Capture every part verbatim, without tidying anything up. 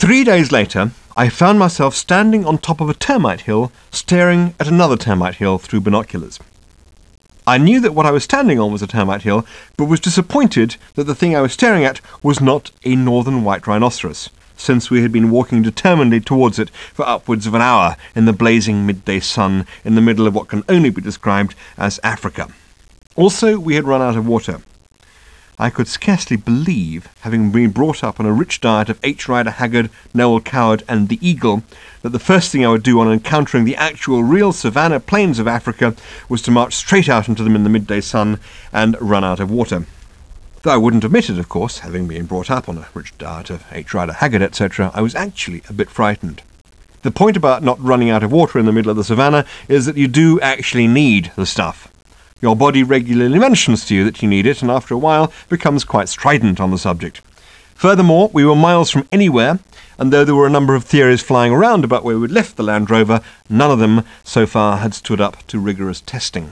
Three days later, I found myself standing on top of a termite hill, staring at another termite hill through binoculars. I knew that what I was standing on was a termite hill, but was disappointed that the thing I was staring at was not a northern white rhinoceros, since we had been walking determinedly towards it for upwards of an hour in the blazing midday sun in the middle of what can only be described as Africa. Also, we had run out of water. I could scarcely believe, having been brought up on a rich diet of H. Rider Haggard, Noel Coward, and the Eagle, that the first thing I would do on encountering the actual real savannah plains of Africa was to march straight out into them in the midday sun and run out of water. Though I wouldn't admit it, of course, having been brought up on a rich diet of H. Rider Haggard, et cetera, I was actually a bit frightened. The point about not running out of water in the middle of the savannah is that you do actually need the stuff. Your body regularly mentions to you that you need it, and after a while becomes quite strident on the subject. Furthermore, we were miles from anywhere, and though there were a number of theories flying around about where we'd left the Land Rover, none of them so far had stood up to rigorous testing.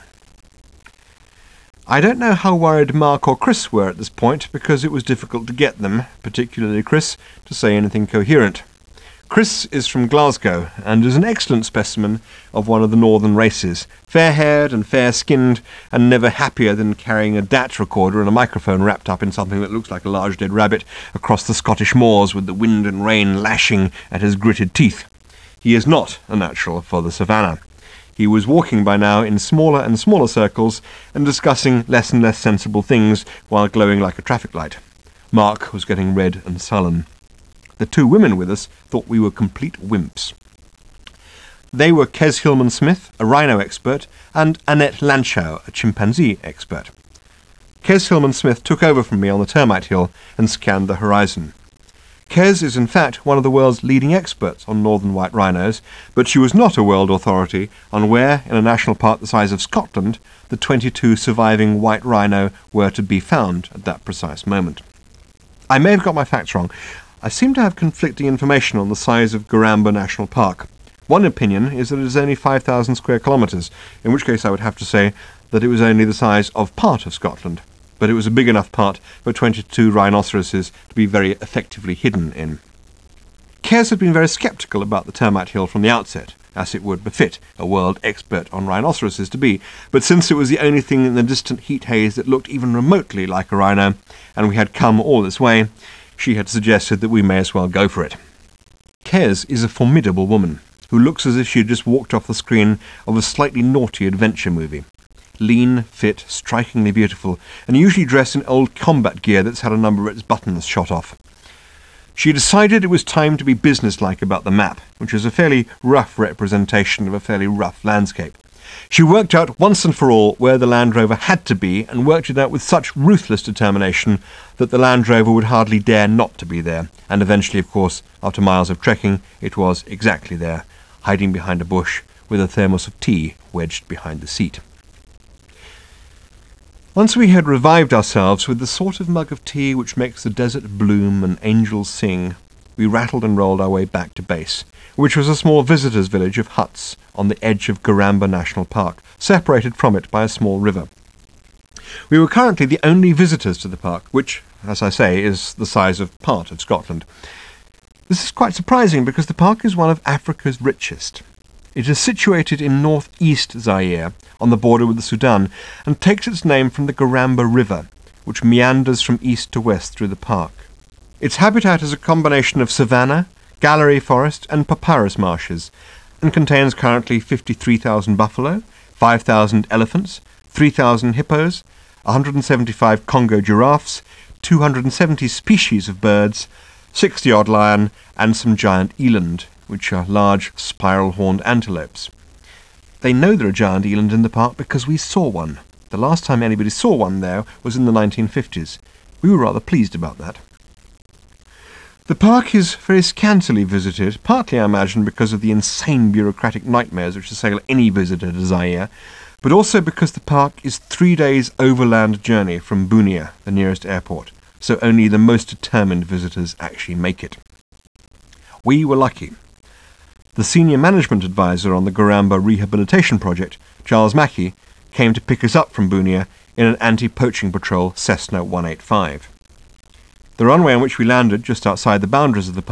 I don't know how worried Mark or Chris were at this point, because it was difficult to get them, particularly Chris, to say anything coherent. Chris is from Glasgow and is an excellent specimen of one of the northern races, fair-haired and fair-skinned, and never happier than carrying a D A T recorder and a microphone wrapped up in something that looks like a large dead rabbit across the Scottish moors with the wind and rain lashing at his gritted teeth. He is not a natural for the savannah. He was walking by now in smaller and smaller circles and discussing less and less sensible things while glowing like a traffic light. Mark was getting red and sullen. The two women with us thought we were complete wimps. They were Kes Hillman-Smith, a rhino expert, and Annette Lanchow, a chimpanzee expert. Kes Hillman-Smith took over from me on the termite hill and scanned the horizon. Kes is in fact one of the world's leading experts on northern white rhinos, but she was not a world authority on where, in a national park the size of Scotland, the twenty-two surviving white rhino were to be found at that precise moment. I may have got my facts wrong. I seem to have conflicting information on the size of Garamba National Park. One opinion is that it is only five thousand square kilometres, in which case I would have to say that it was only the size of part of Scotland, but it was a big enough part for twenty-two rhinoceroses to be very effectively hidden in. Kes had been very sceptical about the termite hill from the outset, as it would befit a world expert on rhinoceroses to be, but since it was the only thing in the distant heat haze that looked even remotely like a rhino, and we had come all this way, she had suggested that we may as well go for it. Kes is a formidable woman, who looks as if she had just walked off the screen of a slightly naughty adventure movie. Lean, fit, strikingly beautiful, and usually dressed in old combat gear that's had a number of its buttons shot off. She decided it was time to be businesslike about the map, which was a fairly rough representation of a fairly rough landscape. She worked out once and for all where the Land Rover had to be, and worked it out with such ruthless determination that the Land Rover would hardly dare not to be there, and eventually, of course, after miles of trekking, it was exactly there, hiding behind a bush with a thermos of tea wedged behind the seat. Once we had revived ourselves with the sort of mug of tea which makes the desert bloom and angels sing, we rattled and rolled our way back to base, which was a small visitors' village of huts on the edge of Garamba National Park, separated from it by a small river. We were currently the only visitors to the park, which, as I say, is the size of part of Scotland. This is quite surprising because the park is one of Africa's richest. It is situated in north-east Zaire, on the border with the Sudan, and takes its name from the Garamba River, which meanders from east to west through the park. Its habitat is a combination of savanna, gallery forest, and papyrus marshes, and contains currently fifty-three thousand buffalo, five thousand elephants, three thousand hippos, one hundred seventy-five Congo giraffes, two hundred seventy species of birds, sixty-odd lion, and some giant eland, which are large spiral-horned antelopes. They know there are giant eland in the park because we saw one. The last time anybody saw one there was in the nineteen fifties. We were rather pleased about that. The park is very scantily visited, partly, I imagine, because of the insane bureaucratic nightmares which assail any visitor to Zaire, but also because the park is three days' overland journey from Bunia, the nearest airport, so only the most determined visitors actually make it. We were lucky. The senior management advisor on the Garamba Rehabilitation Project, Charles Mackey, came to pick us up from Bunia in an anti-poaching patrol Cessna one eighty-five. The runway on which we landed, just outside the boundaries of the park,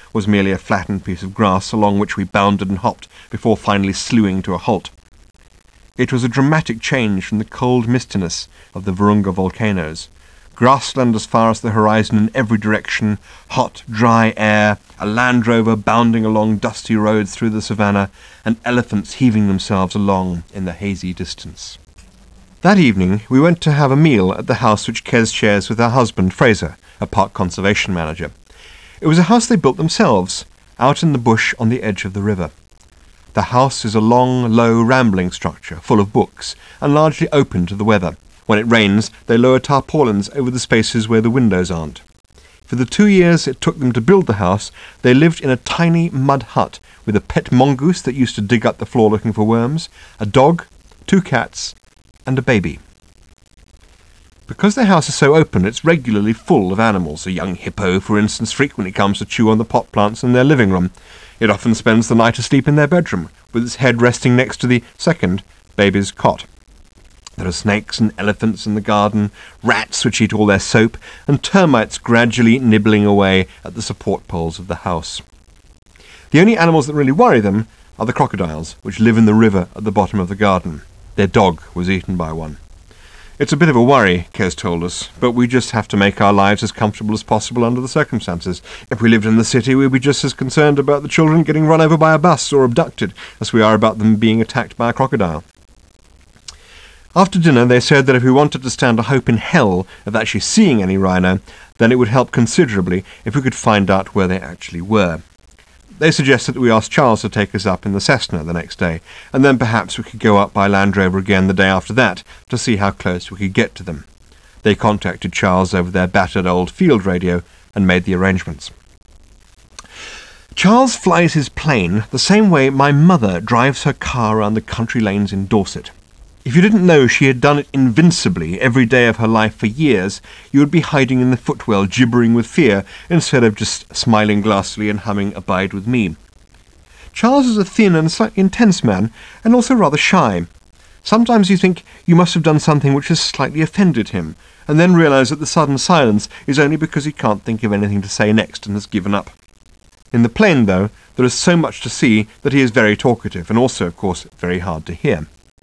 was merely a flattened piece of grass along which we bounded and hopped before finally slewing to a halt. It was a dramatic change from the cold mistiness of the Virunga volcanoes. Grassland as far as the horizon in every direction, hot, dry air, a Land Rover bounding along dusty roads through the savannah, and elephants heaving themselves along in the hazy distance. That evening we went to have a meal at the house which Kez shares with her husband Fraser, a park conservation manager. It was a house they built themselves, out in the bush on the edge of the river. The house is a long, low, rambling structure, full of books, and largely open to the weather. When it rains, they lower tarpaulins over the spaces where the windows aren't. For the two years it took them to build the house, they lived in a tiny mud hut with a pet mongoose that used to dig up the floor looking for worms, a dog, two cats, and a baby. Because their house is so open, it's regularly full of animals. A young hippo, for instance, frequently comes to chew on the pot plants in their living room. It often spends the night asleep in their bedroom, with its head resting next to the second baby's cot. There are snakes and elephants in the garden, rats which eat all their soap, and termites gradually nibbling away at the support poles of the house. The only animals that really worry them are the crocodiles, which live in the river at the bottom of the garden. Their dog was eaten by one. It's a bit of a worry, Kez told us, but we just have to make our lives as comfortable as possible under the circumstances. If we lived in the city, we'd be just as concerned about the children getting run over by a bus or abducted as we are about them being attacked by a crocodile. After dinner, they said that if we wanted to stand a hope in hell of actually seeing any rhino, then it would help considerably if we could find out where they actually were. They suggested that we ask Charles to take us up in the Cessna the next day, and then perhaps we could go up by Land Rover again the day after that to see how close we could get to them. They contacted Charles over their battered old field radio and made the arrangements. Charles flies his plane the same way my mother drives her car around the country lanes in Dorset. If you didn't know she had done it invincibly every day of her life for years, you would be hiding in the footwell gibbering with fear instead of just smiling glassily and humming Abide With Me. Charles is a thin and slightly intense man, and also rather shy. Sometimes you think you must have done something which has slightly offended him, and then realise that the sudden silence is only because he can't think of anything to say next and has given up. In the plane, though, there is so much to see that he is very talkative, and also, of course, very hard to hear.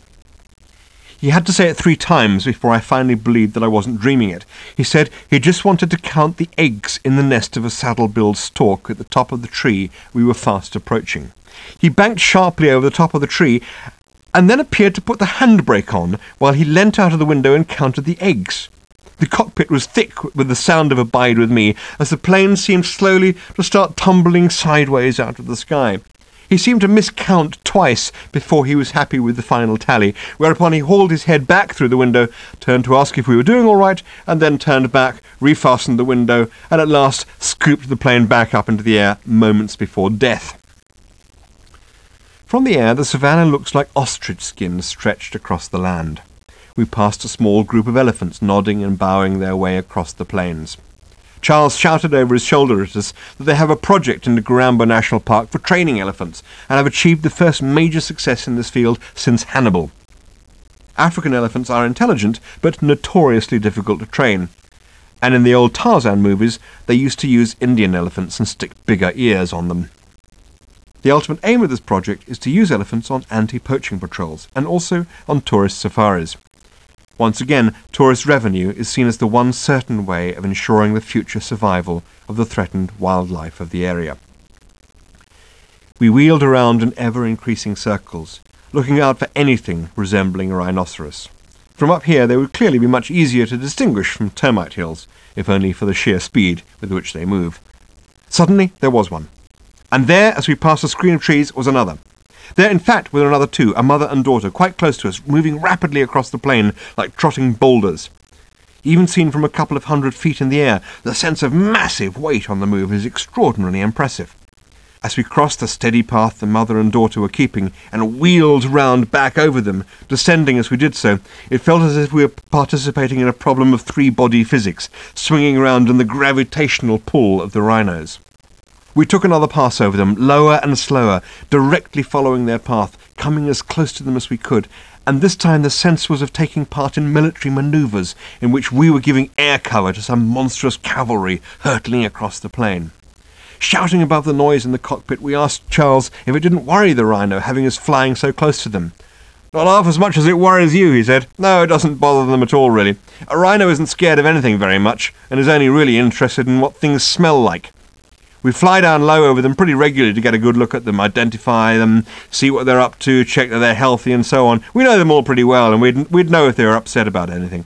He had to say it three times before I finally believed that I wasn't dreaming it. He said he just wanted to count the eggs in the nest of a saddle-billed stork at the top of the tree we were fast approaching. He banked sharply over the top of the tree and then appeared to put the handbrake on while he leant out of the window and counted the eggs. The cockpit was thick with the sound of Abide With Me as the plane seemed slowly to start tumbling sideways out of the sky. He seemed to miscount twice before he was happy with the final tally, whereupon he hauled his head back through the window, turned to ask if we were doing all right, and then turned back, refastened the window, and at last scooped the plane back up into the air moments before death. From the air, the savannah looks like ostrich skin stretched across the land. We passed a small group of elephants nodding and bowing their way across the plains. Charles shouted over his shoulder at us that they have a project in the Gorambo National Park for training elephants and have achieved the first major success in this field since Hannibal. African elephants are intelligent but notoriously difficult to train, and in the old Tarzan movies they used to use Indian elephants and stick bigger ears on them. The ultimate aim of this project is to use elephants on anti-poaching patrols and also on tourist safaris. Once again, tourist revenue is seen as the one certain way of ensuring the future survival of the threatened wildlife of the area. We wheeled around in ever-increasing circles, looking out for anything resembling a rhinoceros. From up here they would clearly be much easier to distinguish from termite hills, if only for the sheer speed with which they move. Suddenly there was one, and there, as we passed a screen of trees, was another. There, in fact, were another two, a mother and daughter, quite close to us, moving rapidly across the plain like trotting boulders. Even seen from a couple of hundred feet in the air, the sense of massive weight on the move is extraordinarily impressive. As we crossed the steady path the mother and daughter were keeping and wheeled round back over them, descending as we did so, it felt as if we were participating in a problem of three-body physics, swinging around in the gravitational pull of the rhinos. We took another pass over them, lower and slower, directly following their path, coming as close to them as we could, and this time the sense was of taking part in military manoeuvres in which we were giving air cover to some monstrous cavalry hurtling across the plain. Shouting above the noise in the cockpit, we asked Charles if it didn't worry the rhino having us flying so close to them. "Not half as much as it worries you," he said. "No, it doesn't bother them at all, really. A rhino isn't scared of anything very much, and is only really interested in what things smell like. We fly down low over them pretty regularly to get a good look at them, identify them, see what they're up to, check that they're healthy and so on. We know them all pretty well, and we'd, we'd know if they were upset about anything."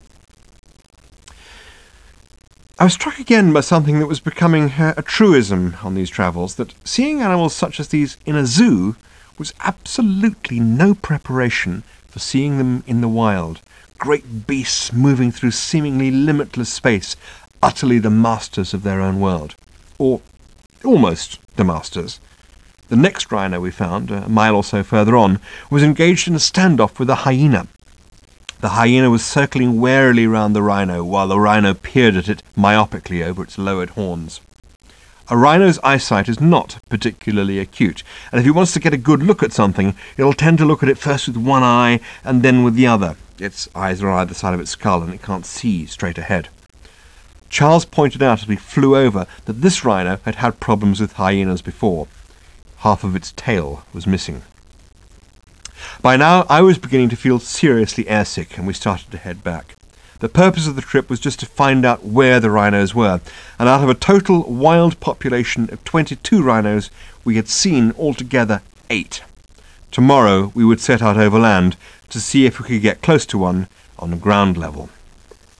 I was struck again by something that was becoming uh, a truism on these travels, that seeing animals such as these in a zoo was absolutely no preparation for seeing them in the wild. Great beasts moving through seemingly limitless space, utterly the masters of their own world. Or almost the masters. The next rhino we found, a mile or so further on, was engaged in a standoff with a hyena. The hyena was circling warily round the rhino, while the rhino peered at it myopically over its lowered horns. A rhino's eyesight is not particularly acute, and if he wants to get a good look at something, it'll tend to look at it first with one eye and then with the other. Its eyes are on either side of its skull, and it can't see straight ahead. Charles pointed out as we flew over that this rhino had had problems with hyenas before. Half of its tail was missing. By now I was beginning to feel seriously airsick, and we started to head back. The purpose of the trip was just to find out where the rhinos were, and out of a total wild population of twenty-two rhinos, we had seen altogether eight. Tomorrow we would set out overland to see if we could get close to one on ground level.